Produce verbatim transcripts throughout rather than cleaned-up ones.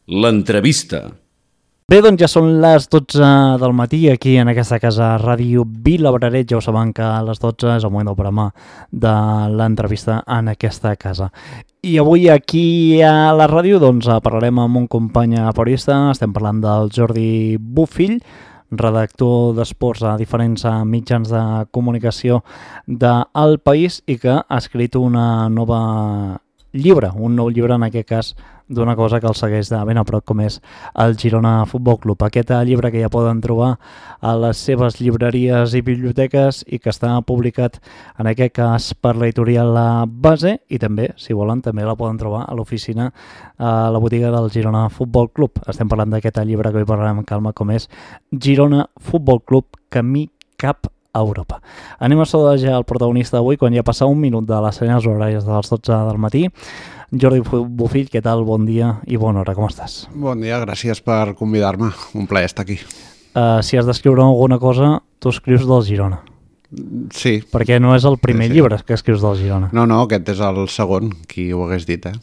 L'entrevista. Bé, doncs ja són les dotze del matí aquí en aquesta casa Ràdio Vilabraret. Ja ho saben que a les dotze és el moment del programa de l'entrevista en aquesta casa. I avui aquí a la ràdio doncs parlarem amb un company periodista. Estem parlant del Jordi Bofill, redactor d'esports a diferents mitjans de comunicació del País i que ha escrit una nova llibre, un nou llibre en aquest cas d'una cosa que el segueix de ben a prop com és el Girona Futbol Club. Aquest llibre que ja poden trobar a les seves llibreries i biblioteques i que està publicat en aquest cas per l'editorial La Base i també, si volen, també la poden trobar a l'oficina, a la botiga del Girona Futbol Club. Estem parlant d'aquest llibre que avui parlarem amb calma com és Girona Futbol Club, camí cap a Europa. Anem a saludar ja el protagonista d'avui quan ja passa un minut de les senyals horàries de les dotze del matí. Jordi Bofill, què tal? Bon dia i bona hora, com estàs? Bon dia, gràcies per convidar-me. Un plaer estar aquí. Uh, si has d'escriure alguna cosa, tu escrius del Girona. Sí. Perquè no és el primer sí, sí. llibre que escrius del Girona. No, no, aquest és el segon, qui ho hagués dit, eh?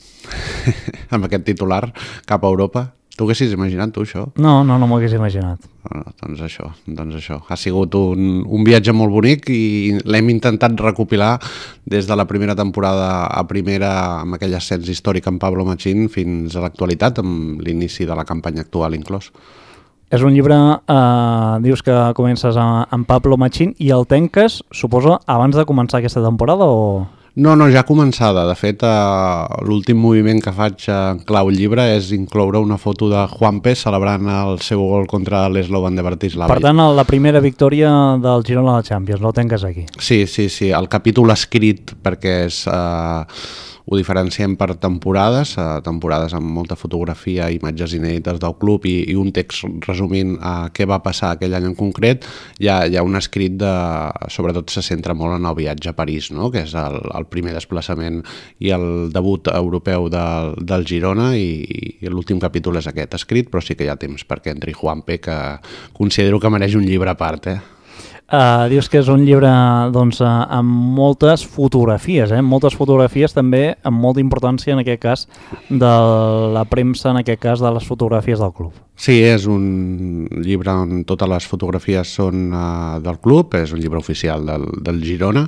Amb aquest titular, cap a Europa. Tu haguessis imaginat, tu, això? No, no, no m'ho hagués imaginat. No, doncs això, doncs això. Ha sigut un, un viatge molt bonic i l'hem intentat recopilar des de la primera temporada a primera amb aquell ascens històric amb Pablo Machín fins a l'actualitat, amb l'inici de la campanya actual inclòs. És un llibre, eh, dius que comences amb Pablo Machín i el tanques, suposo, abans de començar aquesta temporada o...? No, no, ja començada. De fet, eh, l'últim moviment que faig en clau llibre és incloure una foto de Juanpe celebrant el seu gol contra l'Slovan de Bratislava. Per tant, la primera victòria del Girona a la Champions, no tanques aquí. Sí, sí, sí. El capítol escrit perquè és... Eh, ho diferenciem per temporades, eh, temporades amb molta fotografia, imatges inèdites del club i, i un text resumint eh, què va passar aquell any en concret. Hi ha, hi ha un escrit de... sobretot se centra molt en el viatge a París, no? Que és el, el primer desplaçament i el debut europeu del, del Girona i, i l'últim capítol és aquest escrit, però sí que hi ha temps perquè entri Juanpe, que considero que mereix un llibre a part, eh? Uh, dius que és un llibre doncs, uh, amb moltes fotografies, eh? moltes fotografies també amb molta importància en aquest cas de la premsa, en aquest cas de les fotografies del club. Sí, és un llibre on totes les fotografies són uh, del club, és un llibre oficial del, del Girona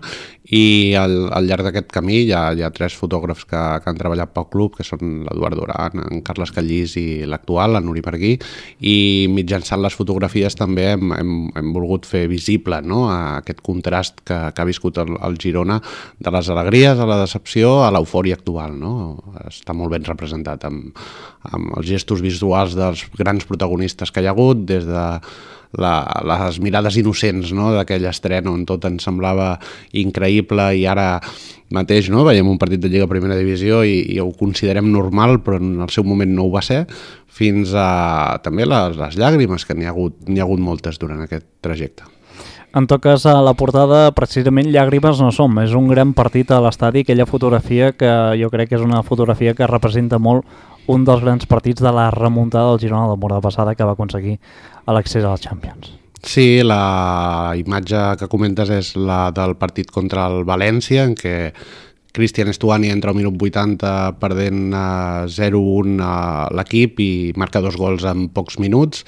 i al, al llarg d'aquest camí hi ha, hi ha tres fotògrafs que, que han treballat pel club, que són l'Eduard Duran, en Carles Callís i l'actual, en Nuri Marguí, i mitjançant les fotografies també hem, hem, hem volgut fer visible, no? Aquest contrast que, que ha viscut el, el Girona de les alegries a la decepció a l'eufòria actual, no? Està molt ben representat amb, amb els gestos visuals dels grans protagonistes que hi ha hagut, des de la, les mirades innocents, no? D'aquell estrena on tot ens semblava increïble i ara mateix, no? Veiem un partit de Lliga Primera Divisió i, i ho considerem normal, però en el seu moment no ho va ser, fins a també les, les llàgrimes, que n'hi ha hagut, n'hi ha hagut moltes durant aquest trajecte. En tot cas, a la portada, precisament, llàgrimes no som. És un gran partit a l'estadi, aquella fotografia que jo crec que és una fotografia que representa molt un dels grans partits de la remuntada del Girona de la temporada passada que va aconseguir l'accés a la Champions. Sí, la imatge que comentes és la del partit contra el València, en què Cristian Estuani entra al minut vuitanta perdent zero un a l'equip i marca dos gols en pocs minuts.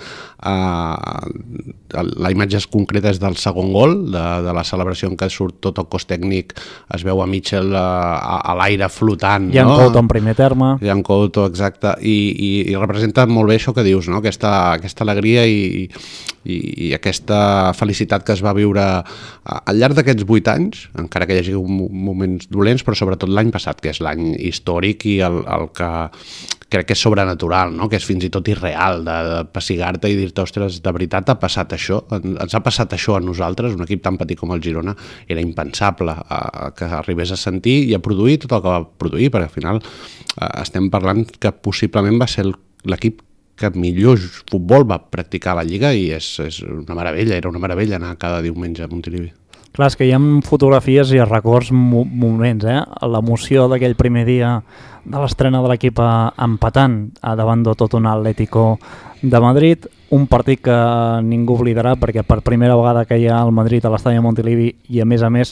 La imatge concreta és del segon gol, de, de la celebració en què surt tot el cos tècnic, es veu a Mitchell a, a l'aire flotant. Jan no? Couto en primer terme. Jan Couto, exacte, i, i, i representa molt bé això que dius, no? aquesta, aquesta alegria i, i, i aquesta felicitat que es va viure al llarg d'aquests vuit anys, encara que hi hagi moments dolents, però sobretot l'any passat, que és l'any històric i el, el que crec que és sobrenatural, no? Que és fins i tot irreal de, de pessigar-te i dir-te, ostres, de veritat ha passat això? Ens ha passat això a nosaltres? Un equip tan petit com el Girona era impensable eh, que arribés a sentir i a produir tot el que va produir, perquè al final eh, estem parlant que possiblement va ser l'equip que millor futbol va practicar a la Lliga i és, és una meravella, era una meravella anar cada diumenge a Montilivi. Clar, és que hi ha fotografies i records mo moments, eh? L'emoció d'aquell primer dia de l'estrena de l'equip empatant davant de tot un Atlético de Madrid, un partit que ningú oblidarà perquè per primera vegada que hi ha el Madrid a l'estadi de Montilivi i a més a més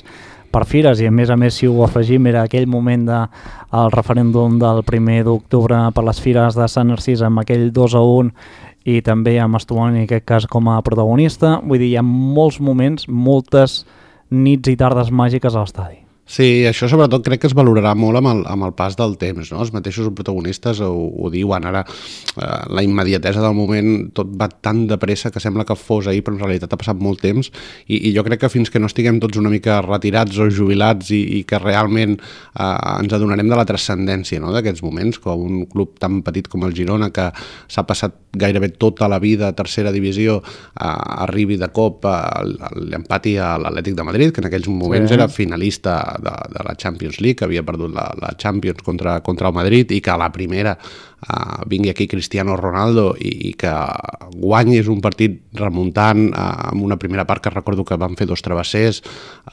per fires, i a més a més si ho afegim era aquell moment del de, referèndum del primer d'octubre per les fires de Sant Narcís amb aquell dos a un i també amb Estuani en aquest cas com a protagonista. Vull dir, hi ha molts moments, moltes nits i tardes màgiques a l'estadi. Sí, això sobretot crec que es valorarà molt amb el, amb el pas del temps, no? Els mateixos protagonistes ho, ho diuen, ara eh, la immediatesa del moment, tot va tan de pressa que sembla que fos ahir, però en realitat ha passat molt temps i, i jo crec que fins que no estiguem tots una mica retirats o jubilats i, i que realment eh, ens adonarem de la transcendència, no? D'aquests moments, com un club tan petit com el Girona, que s'ha passat gairebé tota la vida a tercera divisió, eh, arribi de cop a l'empati a l'Atlètic de Madrid, que en aquells moments sí. era finalista De, de la Champions League, que havia perdut la, la Champions contra, contra el Madrid, i que a la primera uh, vingui aquí Cristiano Ronaldo i, i que guanyis un partit remuntant uh, amb una primera part que recordo que van fer dos travessers,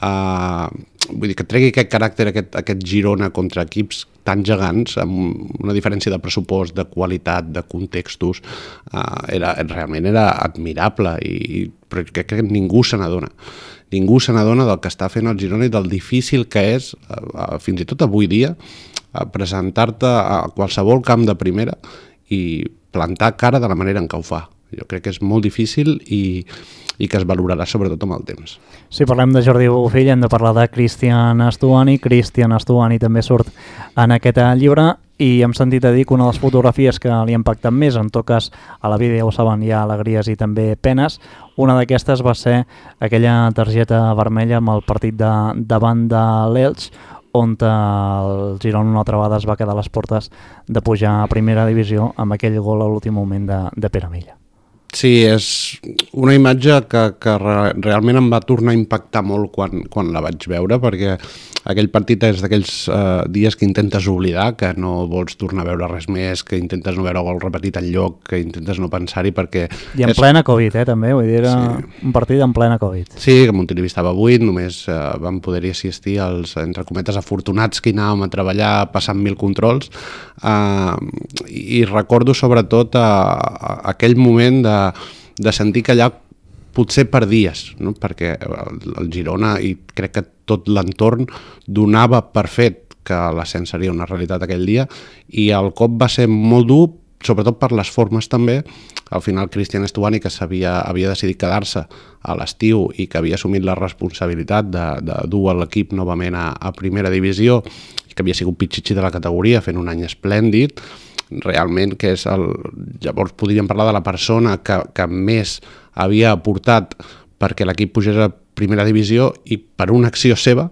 uh, vull dir que tregui aquest caràcter, aquest, aquest Girona contra equips tan gegants, amb una diferència de pressupost, de qualitat, de contextos, uh, era, realment era admirable, i, però crec que ningú se n'adona. Ningú se n'adona del que està fent el Girona i del difícil que és, eh, fins i tot avui dia, eh, presentar-te a qualsevol camp de primera i plantar cara de la manera en què ho fa. Jo crec que és molt difícil i, i que es valorarà sobretot amb el temps. Si parlem de Jordi Bofill hem de parlar de Cristian Estuani. Cristian Estuani també surt en aquest llibre i hem sentit a dir que una de les fotografies que li ha impactat més, en tot cas a la vida ja ho saben, hi ha alegries i també penes. Una d'aquestes va ser aquella targeta vermella amb el partit de, davant de l'Elx, on el Girona una altra vegada es va quedar a les portes de pujar a primera divisió amb aquell gol a l'últim moment de, de Pere Milla. Sí, és una imatge que, que re, realment em va tornar a impactar molt quan, quan la vaig veure, perquè aquell partit és d'aquells eh, dies que intentes oblidar, que no vols tornar a veure res més, que intentes no veure gol repetit enlloc, que intentes no pensar-hi perquè... I en és... plena Covid, eh, també, vull dir, era sí. un partit en plena Covid. Sí, que Montilivi estava buit, només eh, van poder-hi assistir els, entre cometes, afortunats que hi anàvem a treballar passant mil controls, eh, i recordo sobretot a, a aquell moment de de sentir que allà potser per dies, no? Perquè el, el Girona i crec que tot l'entorn donava per fet que l'ascens seria una realitat aquell dia i el cop va ser molt dur, sobretot per les formes també. Al final Cristian Estuani, que havia, havia decidit quedar-se a l'estiu i que havia assumit la responsabilitat de, de dur l'equip novament a, a primera divisió i que havia sigut pitxitxi de la categoria fent un any esplèndid, realment que és el... Llavors podríem parlar de la persona que, que més havia aportat perquè l'equip pugés a primera divisió i per una acció seva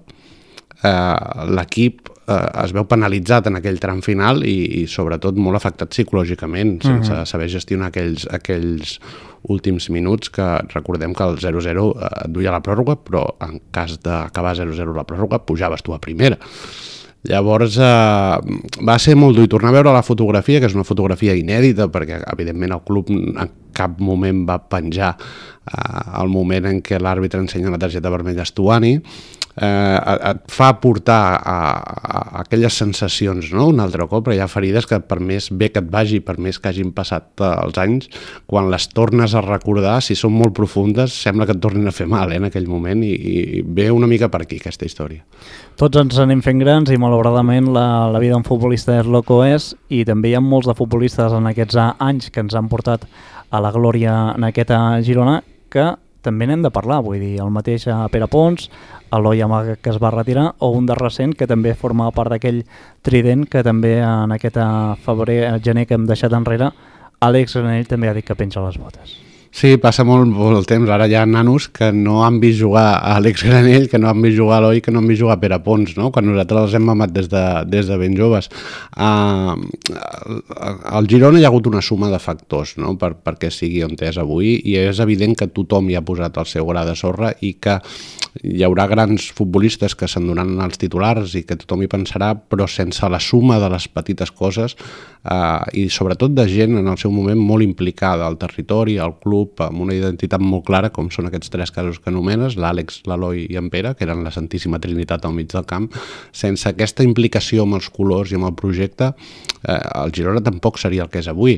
eh, l'equip eh, es veu penalitzat en aquell tram final i, i sobretot molt afectat psicològicament, sense uh-huh. saber gestionar aquells, aquells últims minuts, que recordem que el zero zero et duia la pròrroga, però en cas d'acabar zero zero la pròrroga pujaves tu a primera. Llavors eh, va ser molt dur, i tornar a veure la fotografia, que és una fotografia inèdita, perquè evidentment el club en cap moment va penjar eh, el moment en què l'àrbitre ensenya la targeta vermella a Estuani, eh, et fa portar a, a, a aquelles sensacions, no? Un altre cop, però hi ha ferides que per més bé que et vagi, per més que hagin passat eh, els anys, quan les tornes a recordar, si són molt profundes, sembla que et tornin a fer mal eh, en aquell moment, i, i ve una mica per aquí aquesta història. Tots ens anem fent grans i malauradament la, la vida d'un futbolista és el que és, i també hi ha molts de futbolistes en aquests anys que ens han portat a la glòria en aquesta Girona que també n'hem de parlar, vull dir, el mateix a Pere Pons, Eloi Amaga, que es va retirar, o un de recent que també formava part d'aquell trident que també en aquest febrer, gener que hem deixat enrere, Àlex Granell també ha dit que penja les botes. Sí, passa molt, molt el temps. Ara hi ha nanos que no han vist jugar a Àlex Granell, que no han vist jugar a Eloi, que no han vist jugar a Pere Pons, no? Quan nosaltres els hem mamat des de, des de ben joves. Uh, al Girona hi ha hagut una suma de factors, no? per, perquè sigui on és avui, i és evident que tothom hi ha posat el seu gra de sorra i que hi haurà grans futbolistes que se'n donaran els titulars i que tothom hi pensarà, però sense la suma de les petites coses uh, i sobretot de gent en el seu moment molt implicada al territori, al club, amb una identitat molt clara, com són aquests tres casos que anomenes, l'Àlex, l'Eloi i en Pere, que eren la Santíssima Trinitat al mig del camp. Sense aquesta implicació amb els colors i amb el projecte, eh, el Girona tampoc seria el que és avui.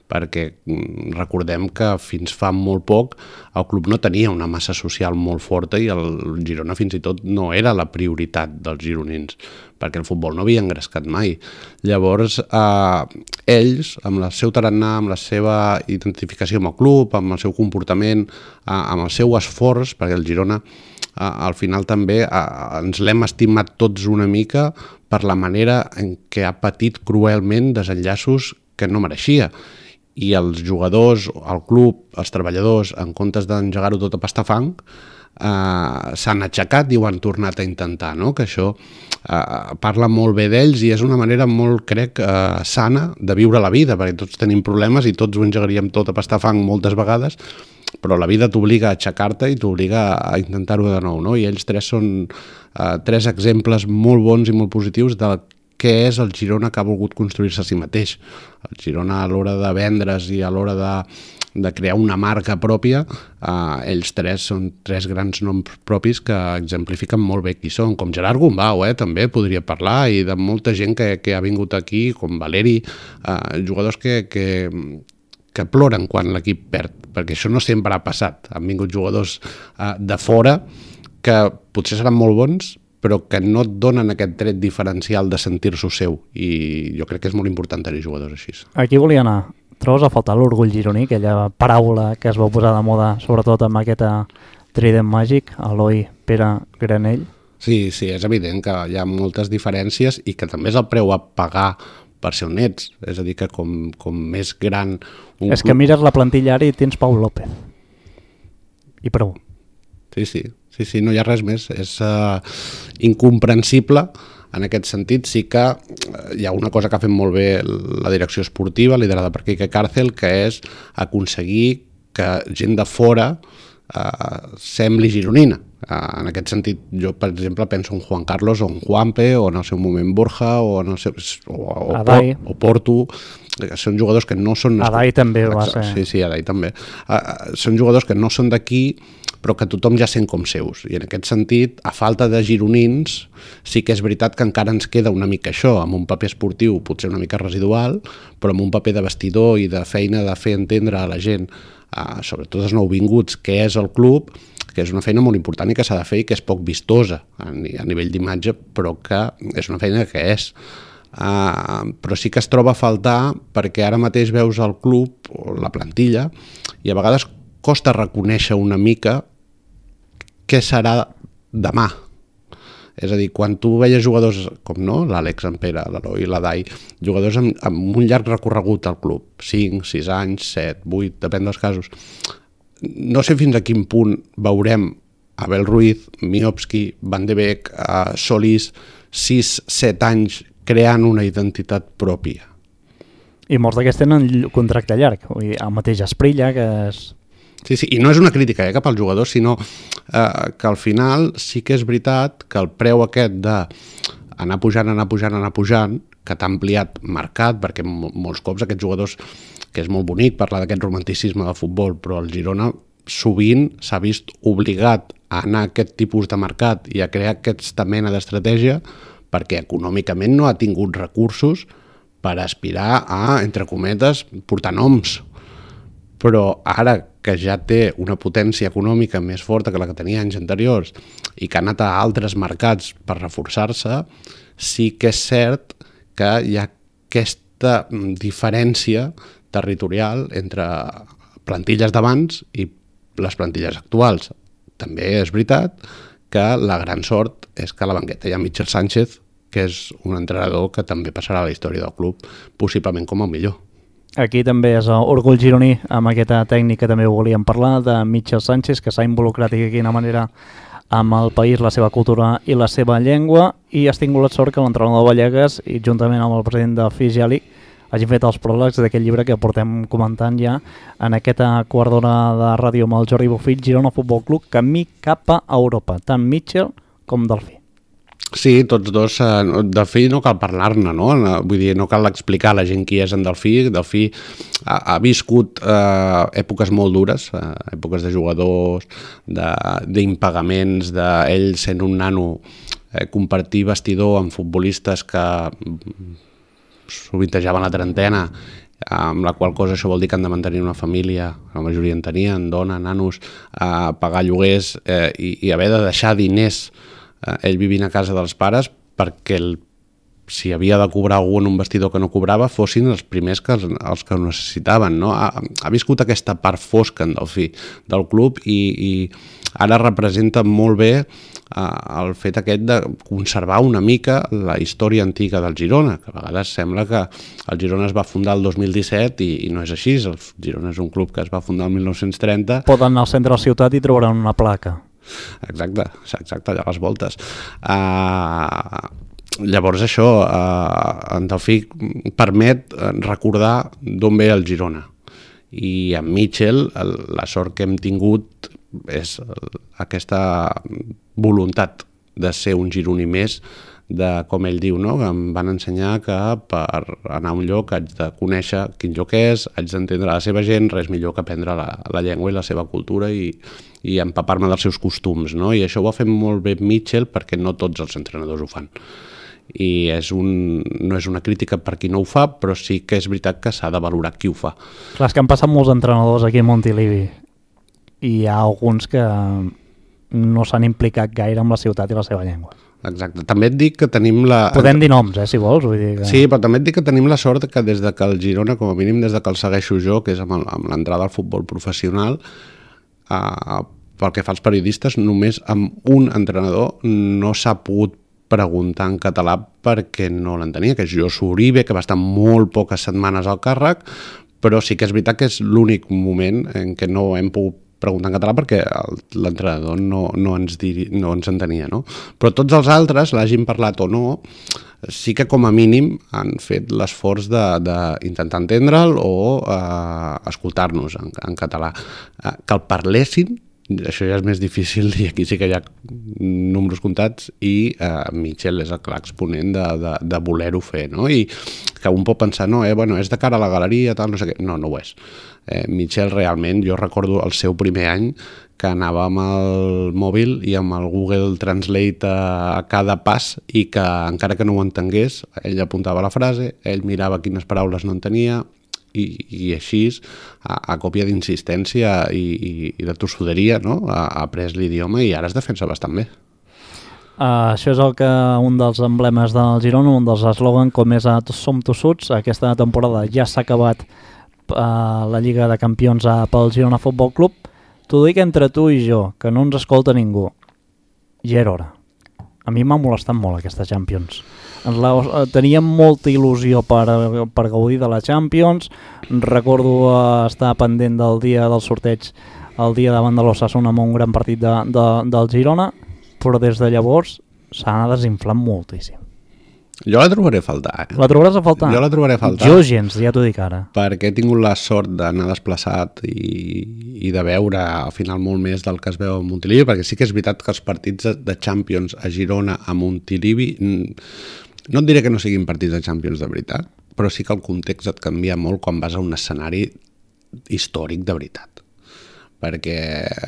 perquè recordem que fins fa molt poc el club no tenia una massa social molt forta i el Girona fins i tot no era la prioritat dels gironins, perquè el futbol no havia engrescat mai. Llavors, eh, ells, amb el seu tarannà, amb la seva identificació amb el club, amb el seu comportament, eh, amb el seu esforç, perquè el Girona eh, al final també eh, ens l'hem estimat tots una mica per la manera en què ha patit cruelment desenllaços que no mereixia. I els jugadors, el club, els treballadors, en comptes d'engegar-ho tot a pastar fang, eh, s'han aixecat i ho han tornat a intentar, no? Que això eh, parla molt bé d'ells i és una manera molt, crec, eh, sana de viure la vida, perquè tots tenim problemes i tots ho engegaríem tot a pastar fang moltes vegades, però la vida t'obliga a aixecar-te i t'obliga a intentar-ho de nou, no? I ells tres són eh, tres exemples molt bons i molt positius del què és el Girona que ha volgut construir-se a si mateix. El Girona, a l'hora de vendre's i a l'hora de, de crear una marca pròpia, eh, ells tres són tres grans noms propis que exemplifiquen molt bé qui són, com Gerard Gombau, eh, també podria parlar, i de molta gent que, que ha vingut aquí, com Valeri, eh, jugadors que, que, que ploren quan l'equip perd, perquè això no sempre ha passat. Han vingut jugadors eh, de fora que potser seran molt bons, però que no et donen aquest tret diferencial de sentir-s'ho seu, i jo crec que és molt important tenir jugadors així. Aquí volia anar. Trobes a faltar l'orgull gironí, aquella paraula que es va posar de moda, sobretot amb aquest trident màgic, Eloi, Pere, Granell? Sí, sí, és evident que hi ha moltes diferències i que també és el preu a pagar per ser on ets. És a dir, que com, com més gran... Un és que mires la plantilla ara i tens Pau López. I prou. Sí, sí, sí, sí, no hi ha res més. És uh, incomprensible en aquest sentit. Sí que hi ha una cosa que ha fet molt bé la direcció esportiva, liderada per Quique Cárcel, que és aconseguir que gent de fora uh, sembli gironina. Uh, en aquest sentit, jo, per exemple, penso en Juan Carlos o en Juanpe, o en el seu moment Borja, o en el seu, o, o, Adai. o Porto. Són jugadors que no són... Adai també va ser. Sí, sí, Adai també. Uh, són jugadors que no són d'aquí, però que tothom ja sent com seus. I en aquest sentit, a falta de gironins, sí que és veritat que encara ens queda una mica això, amb un paper esportiu potser una mica residual, però amb un paper de vestidor i de feina de fer entendre a la gent, uh, sobretot els nouvinguts, què és el club, que és una feina molt important i que s'ha de fer i que és poc vistosa a nivell d'imatge, però que és una feina que és. Uh, però sí que es troba a faltar perquè ara mateix veus el club o la plantilla i a vegades costa reconèixer una mica què serà demà. És a dir, quan tu veies jugadors com no, l'Àlex, en Pere, l'Eloi, l'Adai, jugadors amb, amb un llarg recorregut al club, cinc, sis anys, set, vuit, depèn dels casos, no sé fins a quin punt veurem Abel Ruiz, Miovski, Van de Beek, uh, Solís, sis, set anys creant una identitat pròpia. I molts d'aquests tenen contracte llarg, vull dir, el mateix Esprilla, que és... Sí, sí, i no és una crítica eh, cap al jugador, sinó eh, que al final sí que és veritat que el preu aquest d'anar pujant, anar pujant, anar pujant, que t'ha ampliat mercat, perquè molts cops aquests jugadors, que és molt bonic parlar d'aquest romanticisme del futbol, però el Girona sovint s'ha vist obligat a anar a aquest tipus de mercat i a crear aquesta mena d'estratègia perquè econòmicament no ha tingut recursos per aspirar a, entre cometes, portar noms. Però ara que ja té una potència econòmica més forta que la que tenia anys anteriors i que ha anat a altres mercats per reforçar-se, sí que és cert que hi ha aquesta diferència territorial entre plantilles d'abans i les plantilles actuals. També és veritat que la gran sort és que a la banqueta hi ha Michel Sánchez, que és un entrenador que també passarà a la història del club, possiblement com el millor. Aquí també és orgull gironí, amb aquesta tècnica també ho volíem parlar, de Michel Sánchez, que s'ha involucrat de quina manera amb el país, la seva cultura i la seva llengua, i has tingut la sort que l'entrenador Vallegas, i juntament amb el president de Fisiali, hagin fet els pròlegs d'aquest llibre que portem comentant ja en aquesta quart d'hora de ràdio amb el Jordi Bofill, Girona Futbol Club, camí cap a Europa, tant Michel com Delfí. Sí, tots dos. Eh, Delfí no cal parlar-ne, no? Vull dir, no cal explicar a la gent qui és en Delfí. Delfí ha, ha viscut eh, èpoques molt dures, eh, èpoques de jugadors, d'impagaments, d'ell sent un nano, eh, compartir vestidor amb futbolistes que sovintejaven la trentena amb la qual cosa això vol dir que han de mantenir una família, la majoria en tenien, dona, nanos, eh, pagar lloguers eh, i, i haver de deixar diners, eh, ell vivint a casa dels pares, perquè el, si havia de cobrar algú en un vestidor que no cobrava, fossin els primers que els, els que ho necessitaven. No? Ha, ha viscut aquesta part fosca, en Delfí, del club i, i ara representa molt bé el fet aquest de conservar una mica la història antiga del Girona, que a vegades sembla que el Girona es va fundar el dos mil disset i, i no és així. El Girona és un club que es va fundar el mil nou-cents trenta. Poden anar al centre de la ciutat i trobaran una placa. Exacte, exacte, allà a les voltes. Uh, llavors això, uh, en Delfí permet recordar d'on ve el Girona. I amb Mitchell la sort que hem tingut és aquesta voluntat de ser un gironí més, de com ell diu, no? Que em van ensenyar que per anar a un lloc haig de conèixer quin lloc és, haig d'entendre la seva gent, res millor que aprendre la, la llengua i la seva cultura i, i empapar-me dels seus costums, no? I això ho ha fet molt bé Mitchell perquè no tots els entrenadors ho fan. I és un, no és una crítica per qui no ho fa, però sí que és veritat que s'ha de valorar qui ho fa. Clar, és que han passat molts entrenadors aquí a Montilivi i hi ha alguns que no s'han implicat gaire amb la ciutat i la seva llengua. Exacte. També et dic que tenim la... Podem dir noms, eh, si vols. Vull dir que... Sí, però també et dic que tenim la sort que des de que el Girona, com a mínim des de que el segueixo jo, que és amb, el, amb l'entrada al futbol professional, eh, pel que fa als periodistes, només amb un entrenador no s'ha pogut preguntar en català perquè no l'entenia, que és Josu Uribe, que va estar molt poques setmanes al càrrec, però sí que és veritat que és l'únic moment en què no hem pogut preguntar en català perquè l'entrenador no, no, ens diri, no ens entenia, no? Però tots els altres, l'hagin parlat o no, sí que com a mínim han fet l'esforç d'intentar entendre'l o eh, escoltar-nos en, en català. Eh, que el parlessin, això ja és més difícil i aquí sí que hi ha números comptats i eh, Mitchell és el clar exponent de, de, de voler-ho fer, no? I que un pot pensar, no, eh, bueno, és de cara a la galeria, tal, no sé què. No, no ho és. Eh, Mitchell realment, jo recordo el seu primer any que anava amb el mòbil i amb el Google Translate a, a cada pas i que encara que no ho entengués, ell apuntava la frase, ell mirava quines paraules no entenia i, i així, a, a còpia d'insistència i, i, i de tossuderia, no? ha, ha après l'idioma i ara es defensa bastant bé. Uh, això és el que un dels emblemes del Girona, un dels eslògans com és a Som tossuts. Aquesta temporada ja s'ha acabat uh, la Lliga de Campions uh, pel Girona Futbol Club. T'ho dic entre tu i jo, que no ens escolta ningú. Ja era hora. A mi m'ha molestat molt aquesta Champions. Ens la, teníem molta il·lusió per, per gaudir de la Champions. Recordo uh, estar pendent del dia del sorteig, el dia davant de l'Osasuna amb un gran partit de, de, del Girona, però des de llavors s'ha anat desinflant moltíssim. Jo la trobaré a faltar, eh? La trobaràs a faltar? Jo la trobaré a faltar. Jo gens, ja t'ho dic ara. Perquè he tingut la sort d'anar desplaçat i, i de veure al final molt més del que es veu a Montilivi, perquè sí que és veritat que els partits de Champions a Girona, a Montilivi, no et diré que no siguin partits de Champions de veritat, però sí que el context et canvia molt quan vas a un escenari històric de veritat. Perquè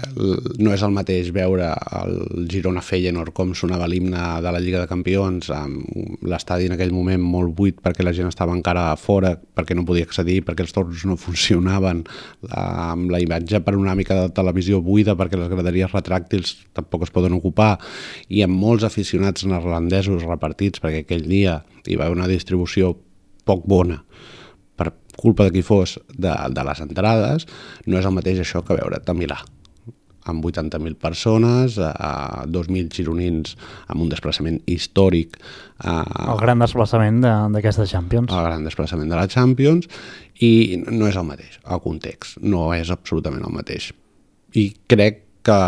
no és el mateix veure el Girona Feyenoord com sonava l'himne de la Lliga de Campions, amb l'estadi en aquell moment molt buit perquè la gent estava encara fora, perquè no podia accedir, perquè els torns no funcionaven, amb la imatge panoràmica de televisió buida perquè les graderies retràctils tampoc es poden ocupar, i amb molts aficionats neerlandesos repartits, perquè aquell dia hi va haver una distribució poc bona per culpa de qui fos de, de les entrades, no és el mateix això que veure't a Milà, amb vuitanta mil persones, a dos mil gironins amb un desplaçament històric. A, el gran desplaçament d'aquesta Champions. El gran desplaçament de la Champions, i no és el mateix, el context, no és absolutament el mateix. I crec que...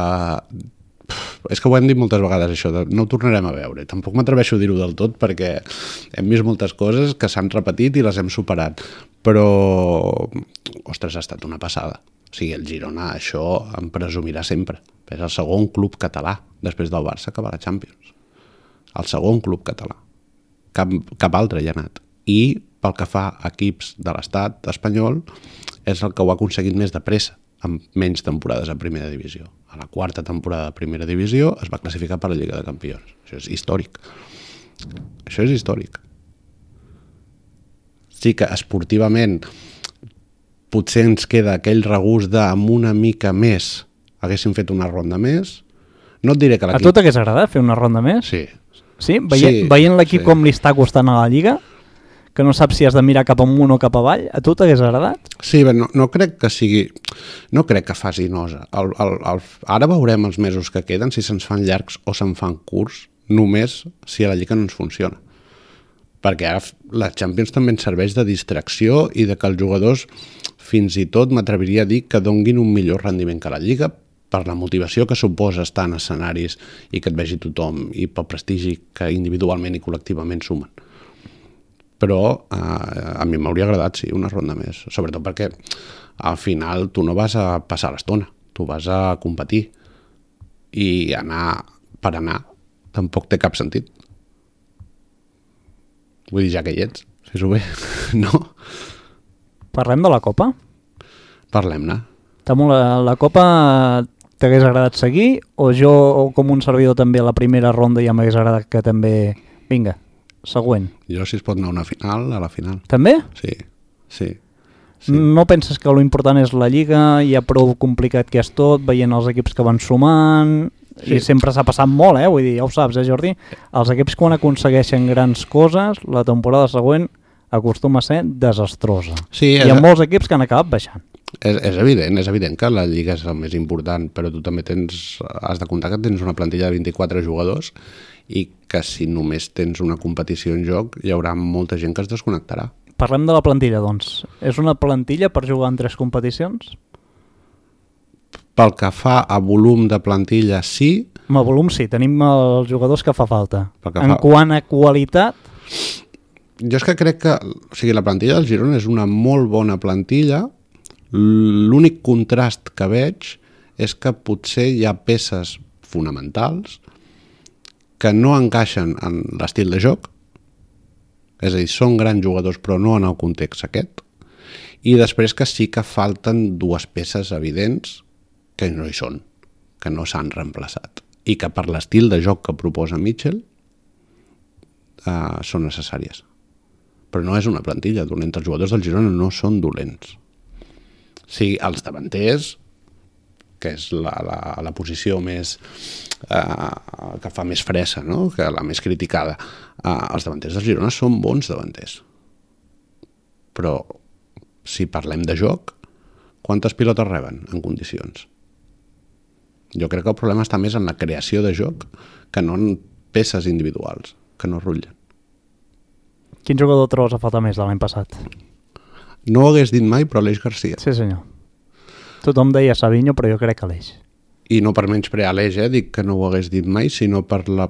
És que ho hem dit moltes vegades, això, de no ho tornarem a veure. Tampoc m'atreveixo a dir-ho del tot perquè hem vist moltes coses que s'han repetit i les hem superat. Però, ostres, ha estat una passada. O sigui, el Girona això em presumirà sempre. És el segon club català, després del Barça, que va a la Champions. El segon club català. Cap, cap altre hi ha anat. I pel que fa a equips de l'estat espanyol, és el que ho ha aconseguit més de pressa, amb menys temporades a primera divisió. A la quarta temporada de primera divisió es va classificar per la Lliga de Campions. Això és històric. Això és històric. Sí que esportivament potser ens queda aquell regust de amb una mica més haguéssim fet una ronda més. No et diré que A l'equip... tu t'hagués agradat fer una ronda més? Sí. Sí? Veient, Sí, veient l'equip sí. com li està costant a la Lliga, que no saps si has de mirar cap amunt o cap avall, a tu t'hagués agradat? Sí, bé, no, no crec que sigui... No crec que faci nosa. El, el, el, ara veurem els mesos que queden, si se'ns fan llargs o se'n fan curts, només si a la Lliga no ens funciona. Perquè ara la Champions també ens serveix de distracció i de que els jugadors, fins i tot m'atreviria a dir que donguin un millor rendiment que la Lliga, per la motivació que suposa estar en escenaris i que et vegi tothom i pel prestigi que individualment i col·lectivament sumen. Però eh, a mi m'hauria agradat, sí, una ronda més, sobretot perquè al final tu no vas a passar l'estona, tu vas a competir i anar per anar tampoc té cap sentit. Vull dir, ja que hi ets, fes-ho bé, no? Parlem de la Copa? Parlem-ne. Tamu, la, la Copa t'hagués agradat seguir o jo, o com un servidor també, a la primera ronda ja m'hagués agradat que també... Vinga, següent. Jo, si es pot anar a una final, a la final. També? Sí, sí. Sí. No penses que lo important és la Lliga, ja prou complicat que és tot, veient els equips que van sumant, sí. I sempre s'ha passat molt, eh? Vull dir, ja ho saps, eh, Jordi? Els equips quan aconsegueixen grans coses, la temporada següent acostuma a ser desastrosa. Sí, Hi ha és... molts equips que han acabat baixant. És, és evident, és evident que la Lliga és el més important, però tu també tens, has de comptar que tens una plantilla de vint-i-quatre jugadors i que si només tens una competició en joc hi haurà molta gent que es desconnectarà. Parlem de la plantilla, doncs. És una plantilla per jugar en tres competicions? Pel que fa a volum de plantilla, sí. Amb el volum sí, tenim els jugadors que fa falta. Que en fa... quant a qualitat... Jo és que crec que o sigui, la plantilla del Girona és una molt bona plantilla. L'únic contrast que veig és que potser hi ha peces fonamentals que no encaixen en l'estil de joc, és a dir, són grans jugadors però no en el context aquest, i després que sí que falten dues peces evidents que no hi són, que no s'han reemplaçat, i que per l'estil de joc que proposa Mitchell eh, són necessàries. Però no és una plantilla dolenta, els jugadors del Girona no són dolents. Sí, els davanters, que és la, la, la posició més eh, que fa més fressa, no? Que la més criticada. Eh, els davanters del Girona són bons davanters. Però si parlem de joc, quantes pilotes reben en condicions? Jo crec que el problema està més en la creació de joc que no en peces individuals, que no rutllen. Quin jugador trobes a falta més de l'any passat? No ho hagués dit mai, però Aleix Garcia. Sí, senyor. Tothom deia Savinho, però jo crec que Aleix. I no per menysprear Aleix, eh? Dic que no ho hagués dit mai, sinó per la,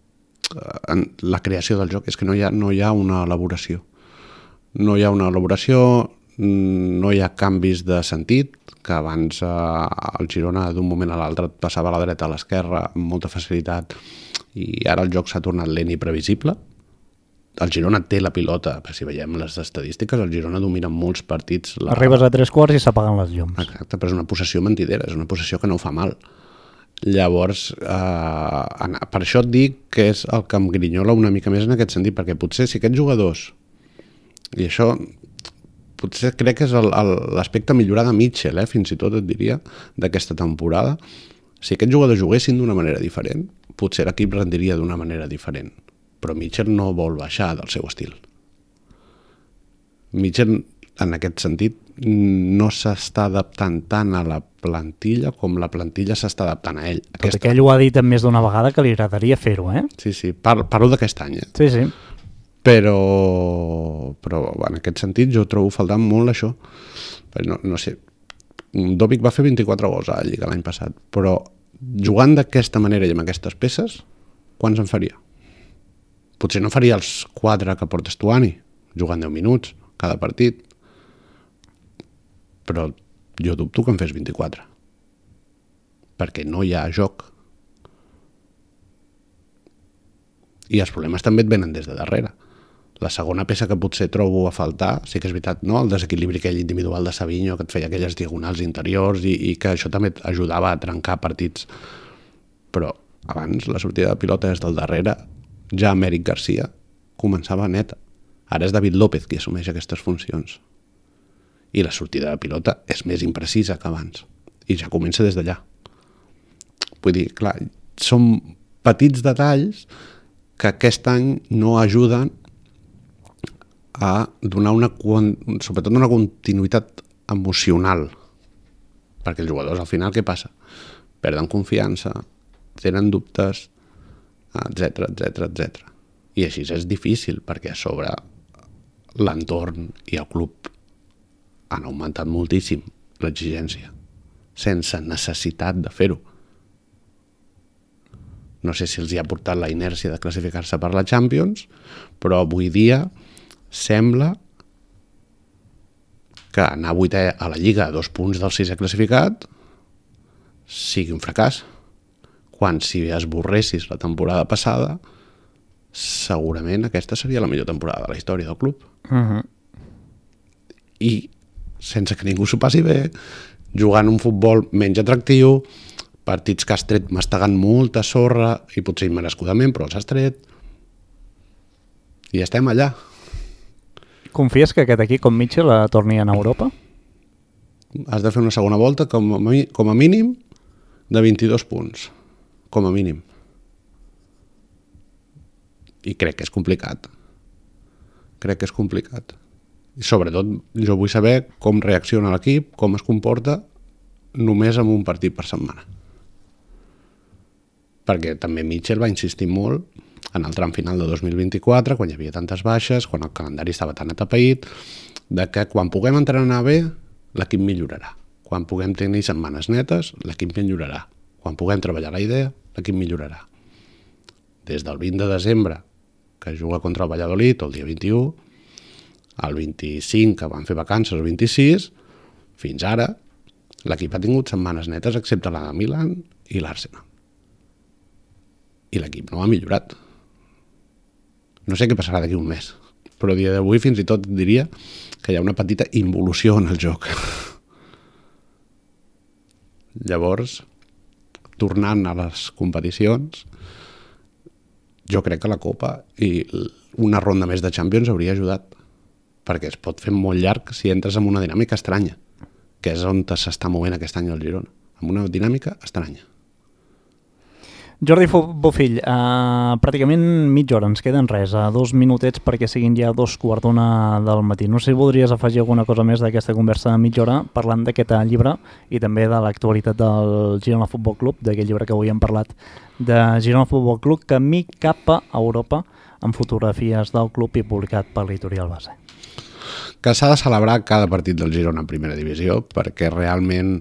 la creació del joc. És que no hi ha, no hi ha una elaboració. No hi ha una elaboració, no hi ha canvis de sentit, que abans eh, el Girona d'un moment a l'altre et passava a la dreta a l'esquerra amb molta facilitat i ara el joc s'ha tornat lent i previsible. El Girona té la pilota, però si veiem les estadístiques, el Girona domina molts partits. La... Arribes a tres quarts i s'apaguen les llums. Exacte, però és una possessió mentidera, és una possessió que no fa mal. Llavors, eh, per això et dic que és el que em grinyola una mica més en aquest sentit, perquè potser si aquests jugadors, i això potser crec que és l'aspecte millorar de Mitchell, eh, fins i tot et diria, d'aquesta temporada, si aquests jugadors juguessin d'una manera diferent, potser l'equip rendiria d'una manera diferent. Però Mitchell no vol baixar del seu estil. Mitchell, en aquest sentit, no s'està adaptant tant a la plantilla com la plantilla s'està adaptant a ell. Tot Aquesta... que ell ho ha dit més d'una vegada que li agradaria fer-ho, eh? Sí, sí, parlo, parlo d'aquest any, eh? Sí, sí. Però, però en aquest sentit jo trobo faltant molt això. No, no sé, Dovic va fer vint-i-quatre gols a la Lliga l'any passat, però jugant d'aquesta manera i amb aquestes peces, quants en faria? Potser no faria els quatre que porta Stuani, jugant deu minuts cada partit, però jo dubto que en fes vint-i-quatre, perquè no hi ha joc. I els problemes també et venen des de darrere. La segona peça que potser trobo a faltar, sí que és veritat, no? El desequilibri aquell individual de Savinho, que et feia aquelles diagonals interiors i, i que això també ajudava a trencar partits. Però abans la sortida de pilota des del darrere, ja amb Eric Garcia començava neta. Ara és David López qui assumeix aquestes funcions. i la sortida de pilota és més imprecisa que abans i ja comença des d'allà. Vull dir, clar, són petits detalls que aquest any no ajuden a donar una, sobretot una continuïtat emocional, perquè els jugadors al final què passa? Perden confiança, tenen dubtes, etcètera, etcètera, etcètera. I així és difícil, perquè a sobre l'entorn i el club han augmentat moltíssim l'exigència, sense necessitat de fer-ho. No sé si els hi ha portat la inèrcia de classificar-se per la Champions, però avui dia sembla que anar vuitè a la Lliga a dos punts del sisè classificat sigui un fracàs, quan si esborressis la temporada passada segurament aquesta seria la millor temporada de la història del club. Uh-huh. I sense que ningú s'ho passi bé, jugant un futbol menys atractiu, partits que has tret mastegant molta sorra i potser immerescudament, però els has tret i estem allà. Confies que aquest equip com Mitchell la torni a Europa? Has de fer una segona volta com a, com a mínim de vint-i-dos punts, com a mínim. I crec que és complicat. Crec que és complicat. I sobretot jo vull saber com reacciona l'equip, com es comporta només amb un partit per setmana. Perquè també Mitchell va insistir molt en el tram final de dos mil vint-i-quatre, quan hi havia tantes baixes, quan el calendari estava tan atapeït, de que quan puguem entrenar bé, l'equip millorarà. Quan puguem tenir setmanes netes, l'equip millorarà. Quan puguem treballar la idea, l'equip millorarà. Des del vint de desembre, que juga contra el Valladolid, el dia vint-i-u, el vint-i-cinc, que van fer vacances, el vint-i-sis, fins ara, l'equip ha tingut setmanes netes, excepte la de Milan i l'Arsenal. I l'equip no ha millorat. No sé què passarà d'aquí un mes, però a dia d'avui fins i tot diria que hi ha una petita involució en el joc. Llavors, tornant a les competicions, jo crec que la Copa i una ronda més de Champions hauria ajudat, perquè es pot fer molt llarg si entres en una dinàmica estranya, que és on s'està movent aquest any el Girona, amb una dinàmica estranya. Jordi Bofill, uh, pràcticament mitja hora, ens queden res, a dos minutets perquè siguin ja dos quarts d'una del matí. No sé si voldries afegir alguna cosa més d'aquesta conversa de mitja hora parlant d'aquest llibre i també de l'actualitat del Girona Futbol Club, d'aquest llibre que avui hem parlat de Girona Futbol Club, Camí cap a Europa, amb fotografies del club i publicat per l'Editorial Base. Que s'ha de celebrar cada partit del Girona en primera divisió, perquè realment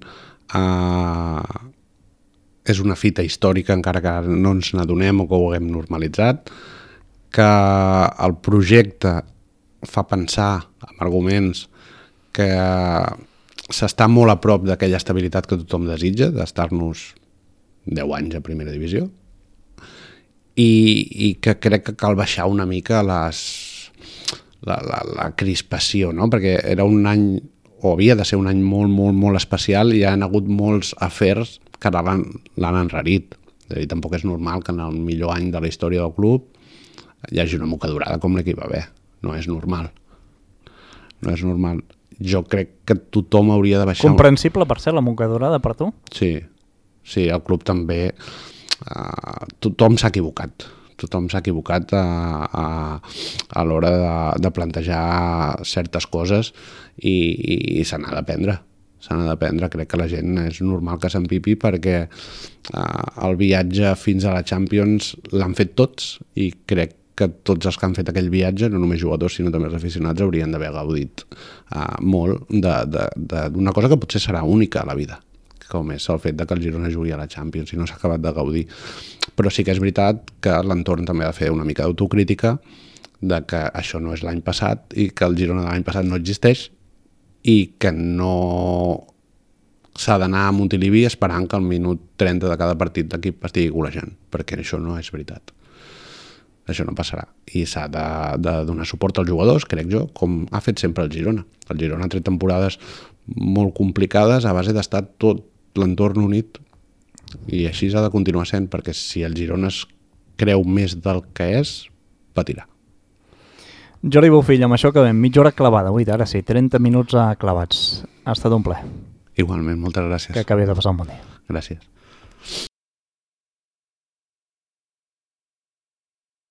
eh, és una fita històrica, encara que no ens n'adonem o que ho haguem normalitzat, que el projecte fa pensar amb arguments que s'està molt a prop d'aquella estabilitat que tothom desitja, d'estar-nos deu anys a primera divisió, i, i que crec que cal baixar una mica les, la, la, la crispació, no? Perquè era un any, o havia de ser un any molt, molt, molt especial, i hi ha hagut molts afers que l'han enrarit. És a dir, tampoc és normal que en el millor any de la història del club hi hagi una mocadurada com l'equip va haver. No és normal. No és normal. Jo crec que tothom hauria de baixar... Comprensible, per ser la mocadurada per tu? Sí, sí, el club també... Uh, tothom s'ha equivocat. Tothom s'ha equivocat a, a, a l'hora de, de plantejar certes coses i, i, i se n'ha d'aprendre. Se n'ha d'aprendre. Crec que la gent és normal que s'empipi perquè eh, el viatge fins a la Champions l'han fet tots i crec que tots els que han fet aquell viatge, no només jugadors sinó també els aficionats, haurien d'haver gaudit eh, molt d'una cosa que potser serà única a la vida, com és el fet de que el Girona jugui a la Champions i no s'ha acabat de gaudir. Però sí que és veritat que l'entorn també ha de fer una mica d'autocrítica de que això no és l'any passat i que el Girona de l'any passat no existeix i que no s'ha d'anar a Montilivi esperant que al minut trenta de cada partit l'equip estigui golejant, perquè això no és veritat. Això no passarà. I s'ha de, de donar suport als jugadors, crec jo, com ha fet sempre el Girona. El Girona ha tret temporades molt complicades a base d'estar tot l'entorn unit i així s'ha de continuar sent, perquè si el Girona es creu més del que és, patirà. Jordi Bofill, amb això acabem. Mitja hora clavada, avui, ara sí, trenta minuts clavats. Ha estat un plaer. Igualment, moltes gràcies. Que acabis de passar un bon dia. Gràcies.